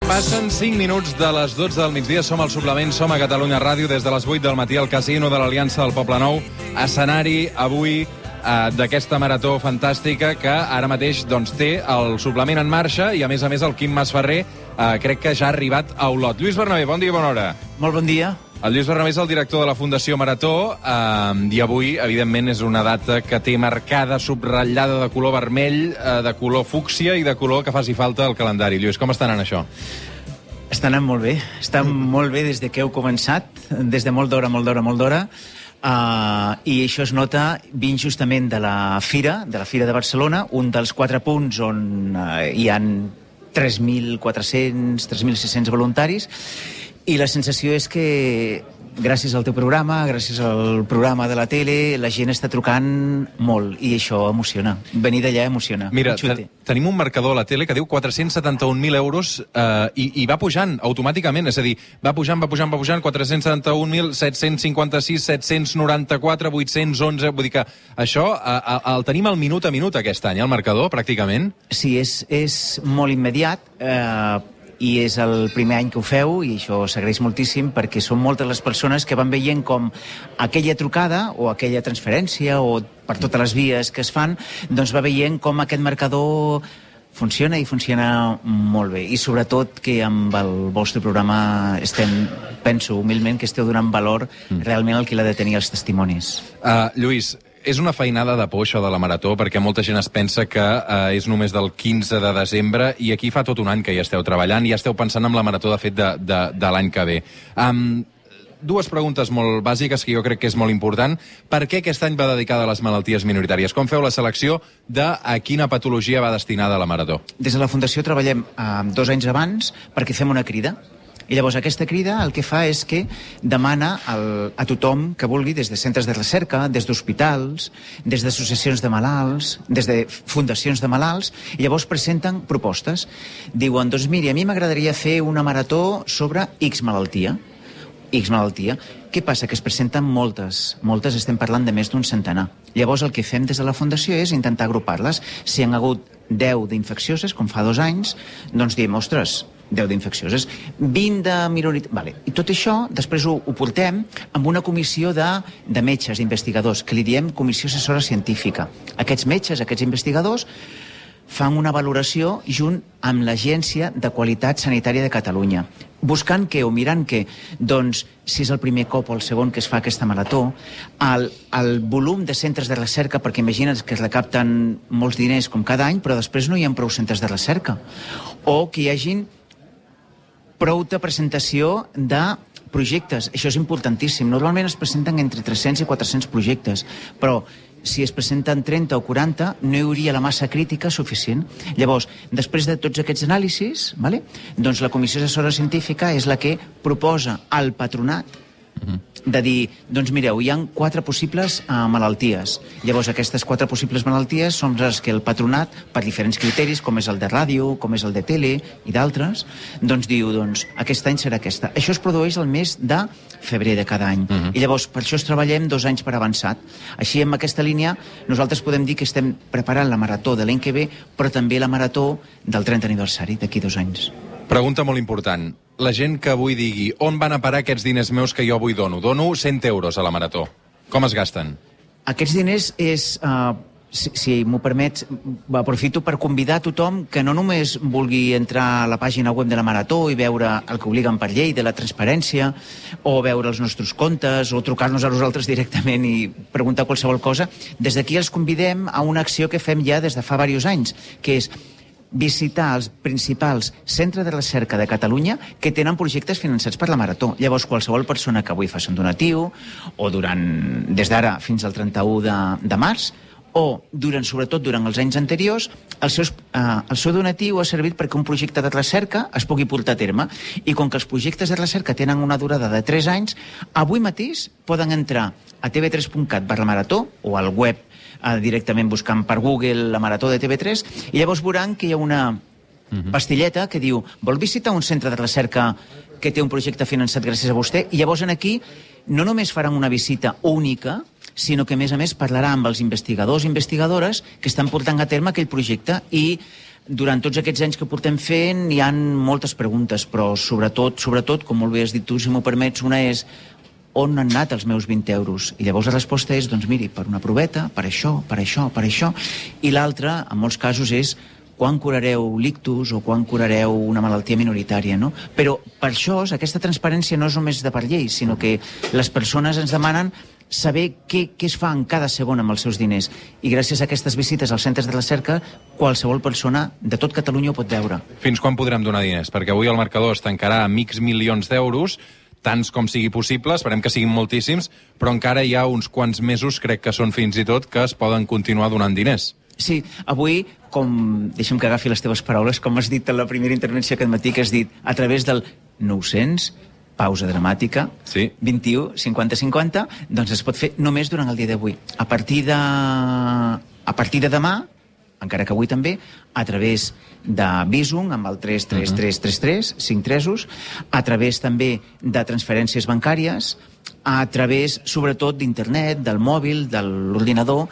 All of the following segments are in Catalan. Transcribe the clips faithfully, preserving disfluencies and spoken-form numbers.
Passen cinc minuts de les dotze del migdia, som al Suplement, som a Catalunya Ràdio, des de les vuit del matí al Casino de l'Aliança del Poblenou, escenari avui eh, d'aquesta marató fantàstica que ara mateix doncs, té el Suplement en marxa i a més a més el Quim Masferrer eh, crec que ja ha arribat a Olot. Lluís Bernabé, bon dia, bona hora. Molt bon dia. El Lluís Bernabé és el director de la Fundació Marató eh, i avui, evidentment, és una data que té marcada, subratllada de color vermell, eh, de color fúcsia i de color que faci falta al calendari. Lluís, com està anant això? Està anant molt bé. Està molt bé des de que heu començat, des de molt d'hora, molt d'hora, molt d'hora. Uh, I això es nota vint justament de la Fira, de la Fira de Barcelona, un dels quatre punts on uh, hi han tres mil quatre-cents, tres mil sis-cents voluntaris, i la sensació és que gràcies al teu programa, gràcies al programa de la tele, la gent està trucant molt, i això emociona. Venir d'allà emociona. Mira, ten tenim un marcador a la tele que diu quatre-cents setanta-un mil euros eh, i, i va pujant automàticament, és a dir, va pujant, va pujant, va pujant, quatre-cents setanta-un mil set-cents cinquanta-sis, set-cents noranta-quatre, vuit-cents onze, vull dir que això eh, el tenim al minut a minut aquest any, el marcador, pràcticament. Sí, és, és molt immediat, eh, i és el primer any que ho feu, i això s'agraeix moltíssim, perquè són moltes les persones que van veient com aquella trucada o aquella transferència o per totes les vies que es fan, doncs va veient com aquest marcador funciona i funciona molt bé. I sobretot que amb el vostre programa estem, penso humilment, que esteu donant valor realment al que l'ha de tenir els testimonis. Uh, Lluís, és una feinada de por, això de la marató, perquè molta gent es pensa que eh, és només del quinze de desembre i aquí fa tot un any que hi esteu treballant i ja esteu pensant en la marató, de fet, de, de, de l'any que ve. Um, dues preguntes molt bàsiques que jo crec que és molt important. Per què aquest any va dedicada a les malalties minoritàries? Com feu la selecció de a quina patologia va destinada la marató? Des de la Fundació treballem eh, dos anys abans perquè fem una crida. I llavors aquesta crida el que fa és que demana al, a tothom que vulgui, des de centres de recerca, des d'hospitals, des d'associacions de malalts, des de fundacions de malalts, i llavors presenten propostes. Diuen, doncs miri, a mi m'agradaria fer una marató sobre X malaltia. X malaltia. Què passa? Que es presenten moltes. Moltes, estem parlant de més d'un centenar. Llavors el que fem des de la Fundació és intentar agrupar-les. Si han hagut deu d'infeccioses, com fa dos anys, doncs diem, ostres, deu d'infeccioses, vint de minoritat... Vale. I tot això després ho, ho portem amb una comissió de, de metges, investigadors, que li diem comissió assessora científica. Aquests metges, aquests investigadors, fan una valoració junt amb l'Agència de Qualitat Sanitària de Catalunya, buscant que, o mirant que, doncs, si és el primer cop o el segon que es fa aquesta marató, el, el volum de centres de recerca, perquè imagina't que es recapten molts diners com cada any, però després no hi ha prou centres de recerca, o que hi hagin prou de presentació de projectes. Això és importantíssim. Normalment es presenten entre tres-cents i quatre-cents projectes, però si es presenten trenta o quaranta, no hi hauria la massa crítica suficient. Llavors, després de tots aquests anàlisis, vale? Doncs la Comissió Assessora Científica és la que proposa al patronat de dir, doncs mireu, hi ha quatre possibles uh, malalties. Llavors aquestes quatre possibles malalties són les que el patronat, per diferents criteris, com és el de ràdio, com és el de tele i d'altres, doncs diu, doncs aquest any serà aquesta. Això es produeix el mes de febrer de cada any. Uh-huh. I llavors per això es treballem dos anys per avançat. Així, amb aquesta línia, nosaltres podem dir que estem preparant la marató de l'any que ve, però també la marató del trentè aniversari d'aquí dos anys. Pregunta molt important. La gent que avui digui on van a parar aquests diners meus que jo avui dono? Dono cent euros a la marató. Com es gasten? Aquests diners és... Uh, si si m'ho permets, aprofito per convidar a tothom que no només vulgui entrar a la pàgina web de la Marató i veure el que obliguen per llei de la transparència, o veure els nostres comptes, o trucar-nos a nosaltres directament i preguntar qualsevol cosa. Des d'aquí els convidem a una acció que fem ja des de fa diversos anys, que és visitar els principals centres de recerca de Catalunya que tenen projectes finançats per la Marató. Llavors, qualsevol persona que avui faci un donatiu, o durant, des d'ara fins al trenta-u de, de març, o durant, sobretot durant els anys anteriors, el, seus, eh, el seu donatiu ha servit perquè un projecte de recerca es pugui portar a terme. I com que els projectes de recerca tenen una durada de tres anys, avui mateix poden entrar a t v tres punt cat barra marató o al web eh, directament buscant per Google la Marató de T V tres, i llavors veuran que hi ha una pastilleta que diu, vol visitar un centre de recerca que té un projecte finançat gràcies a vostè? I llavors aquí no només faran una visita única, sinó que a més a més parlarà amb els investigadors i investigadores que estan portant a terme aquell projecte i durant tots aquests anys que portem fent hi han moltes preguntes, però sobretot, sobretot, com molt bé has dit tu, si m'ho permets, una és on han anat els meus vint euros? I llavors la resposta és, doncs miri, per una proveta, per això, per això, per això. I l'altra, en molts casos, és quan curareu l'ictus o quan curareu una malaltia minoritària, no? Però per això, aquesta transparència no és només de per llei, sinó que les persones ens demanen saber què, què es fa en cada segon amb els seus diners. I gràcies a aquestes visites als centres de recerca, qualsevol persona de tot Catalunya ho pot veure. Fins quan podrem donar diners? Perquè avui el marcador es tancarà amb X milions d'euros, tants com sigui possible, esperem que siguin moltíssims, però encara hi ha uns quants mesos, crec que són fins i tot, que es poden continuar donant diners. Sí, avui, com, deixa'm que agafi les teves paraules, com has dit en la primera intervenció aquest matí, que has dit a través del nou-cents, pausa dramàtica, sí. vint-i-u, cinquanta cinquanta, doncs es pot fer només durant el dia d'avui. A partir de... a partir de demà, encara que avui també, a través de Bizum, amb el tres tres tres tres tres, cinc tresos, a través també de transferències bancàries, a través, sobretot, d'internet, del mòbil, de l'ordinador,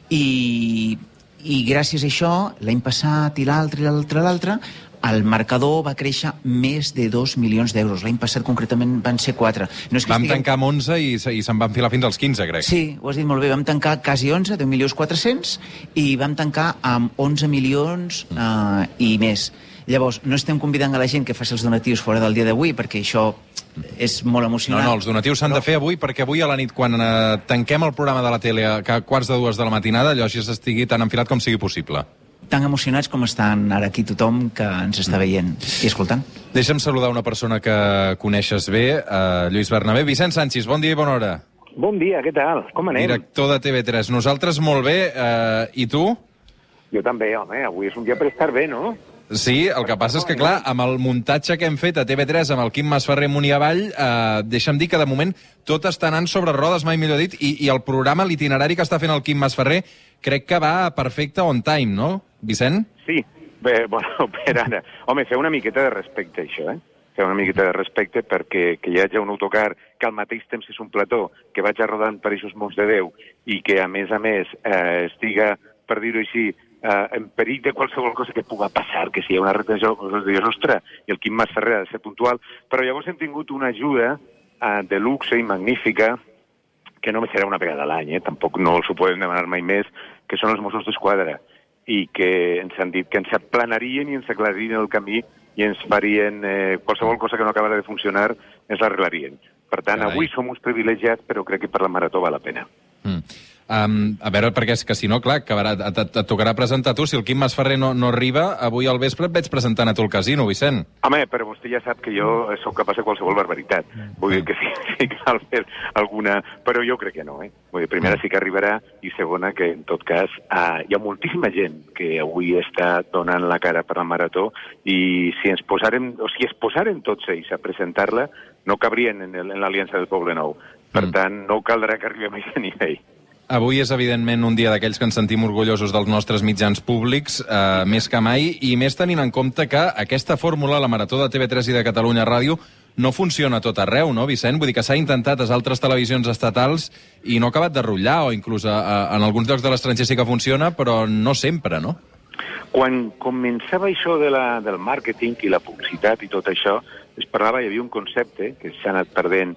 i, i gràcies a això, l'any passat i l'altre, i l'altre, i l'altre, el marcador va créixer més de dos milions d'euros. L'any passat, concretament, van ser quatre. No és que vam estiguem... tancar amb onze i, i se'n van filar fins als quinze, crec. Sí, ho has dit molt bé. Vam tancar quasi onze, deu milions quatre-cents, i vam tancar amb onze milions eh, i més. Llavors, no estem convidant a la gent que faci els donatius fora del dia d'avui, perquè això és molt emocionant. No, no, els donatius s'han però... de fer avui, perquè avui a la nit, quan eh, tanquem el programa de la tele a quarts de dues de la matinada, allò així estigui tan enfilat com sigui possible. Tan emocionats com estan ara aquí tothom que ens està veient i escoltant. Deixa'm saludar una persona que coneixes bé, uh, Lluís Bernabé. Vicent Sanchis, bon dia i bona hora. Bon dia, què tal? Com anem? Director de T V tres. Nosaltres molt bé, uh, i tu? Jo també, home, avui és un dia per estar bé, no? Sí, el que passa és que, clar, amb el muntatge que hem fet a T V tres, amb el Quim Masferrer amunt i avall, eh, deixa'm dir que, de moment, tot està anant sobre rodes, mai millor dit, i, i el programa, l'itinerari que està fent el Quim Masferrer, crec que va perfecte on time, no, Vicent? Sí, bé, bueno, per ara. Home, fer una miqueta de respecte, això, eh? Fer una miqueta de respecte perquè que hi hagi un autocar que al mateix temps és un plató, que vaig rodant per aquests mons de Déu i que, a més a més, eh, estiga, per dir-ho així, Uh, en perill de qualsevol cosa que puga passar, que si hi ha una retenció, doncs dius, ostres, i el Quim Masferrer ha de ser puntual, però llavors hem tingut una ajuda uh, de luxe i magnífica, que no me serà una vegada a l'any, eh? Tampoc no els ho podem demanar mai més, que són els Mossos d'Esquadra, i que ens han dit que ens aplanarien i ens aclararien el camí i ens farien eh, qualsevol cosa que no acabara de funcionar, ens l'arreglarien. Per tant, Carai. Avui som uns privilegiats, però crec que per la marató val la pena. Mm. Um, a veure, perquè és que si no, clar, acabarà, et, et, et tocarà presentar tu. Si el Quim Masferrer no, no arriba, avui al vespre et veig presentant a tu al casino, Vicent. Home, però vostè ja sap que jo sóc capaç de qualsevol barbaritat. Vull dir que sí, sí cal fer alguna... Però jo crec que no, eh? Vull dir, primera sí que arribarà, i segona que, en tot cas, uh, hi ha moltíssima gent que avui està donant la cara per la marató, i si ens posarem, o si es posaren tots ells a presentar-la, no cabrien en, el, en l'Aliança del Poble Nou. Per mm. tant, no caldrà que arribem a aquest nivell. Avui és, evidentment, un dia d'aquells que ens sentim orgullosos dels nostres mitjans públics, eh, més que mai, i més tenint en compte que aquesta fórmula, la Marató de T V tres i de Catalunya Ràdio, no funciona a tot arreu, no, Vicent? Vull dir que s'ha intentat a altres televisions estatals i no ha acabat de rotllar, o inclús a, a, en alguns llocs de l'estranger sí que funciona, però no sempre, no? Quan començava això de la, del màrqueting i la publicitat i tot això, es parlava, hi havia un concepte que s'ha anat perdent,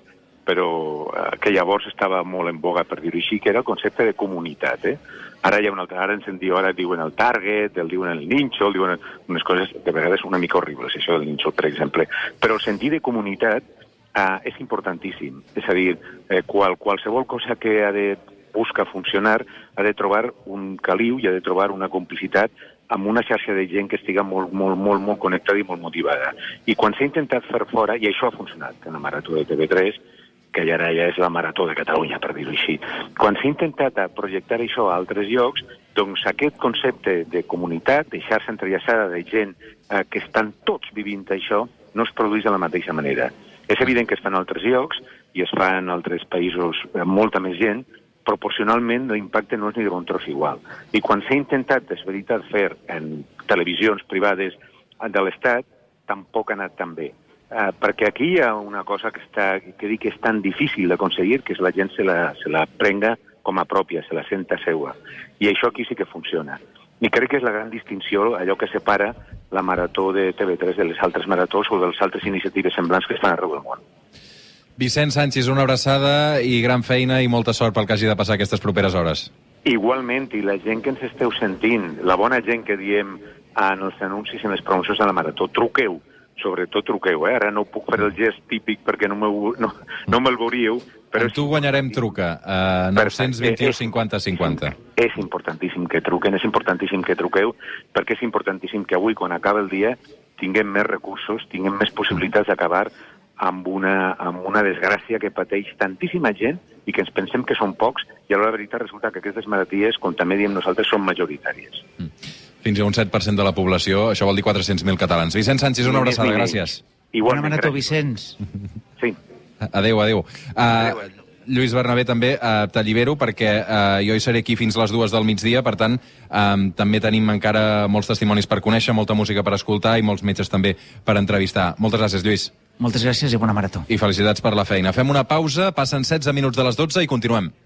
però eh, que llavors estava molt en boga, per dir-ho així, que era el concepte de comunitat. Eh? Ara hi ha un altre, ara ens en diu, ara diuen el target, el diuen el nínxol, diuen unes coses de vegades una mica horribles, això del nínxol, per exemple. Però el sentit de comunitat eh, és importantíssim. És a dir, eh, qual, qualsevol cosa que ha de buscar funcionar ha de trobar un caliu i ha de trobar una complicitat amb una xarxa de gent que estiga molt, molt, molt, molt connectada i molt motivada. I quan s'ha intentat fer fora, i això ha funcionat en la marató de T V tres, que ara ja és la Marató de Catalunya, per dir-ho així. Quan s'ha intentat projectar això a altres llocs, doncs aquest concepte de comunitat, de xarxa entrellaçada de gent eh, que estan tots vivint això, no es produeix de la mateixa manera. És evident que es fan a altres llocs i es fan en altres països amb molta més gent, proporcionalment l'impacte no és ni de bon tros igual. I quan s'ha intentat, és veritat, fer en televisions privades de l'Estat, tampoc ha anat tan bé. Uh, perquè aquí hi ha una cosa que, està, que dic que és tan difícil d'aconseguir, que és la gent se la, se la prenga com a pròpia, se la senta seua. I això aquí sí que funciona. I crec que és la gran distinció, allò que separa la marató de T V tres de les altres maratons o de les altres iniciatives semblants que es fan arreu del món. Vicent Sanchis, una abraçada i gran feina i molta sort pel que hagi de passar aquestes properes hores. Igualment, i la gent que ens esteu sentint, la bona gent que diem en els anuncis, en les promocions de la marató, truqueu, sobretot truqueu, eh? Ara no puc fer el gest típic perquè no, me, no, no me'l veuríeu. Però amb tu guanyarem truca, a nou dos u cinquanta cinquanta. És importantíssim que truquen, és importantíssim que truqueu, perquè és importantíssim que avui, quan acaba el dia, tinguem més recursos, tinguem més possibilitats d'acabar amb una, amb una desgràcia que pateix tantíssima gent i que ens pensem que són pocs, i a la veritat resulta que aquestes malalties, com també diem nosaltres, són majoritàries. Mm. Fins a un set per cent de la població, això vol dir quatre-cents mil catalans. Vicent Sanchis, una abraçada, gràcies. Bona marató, Vicenç. Sí. Adéu, adéu. Uh, Lluís Bernabé, també uh, t'allibero perquè uh, jo hi seré aquí fins les dues del migdia, per tant, um, també tenim encara molts testimonis per conèixer, molta música per escoltar i molts metges també per entrevistar. Moltes gràcies, Lluís. Moltes gràcies i bona marató. I felicitats per la feina. Fem una pausa, passen setze minuts de les dotze i continuem.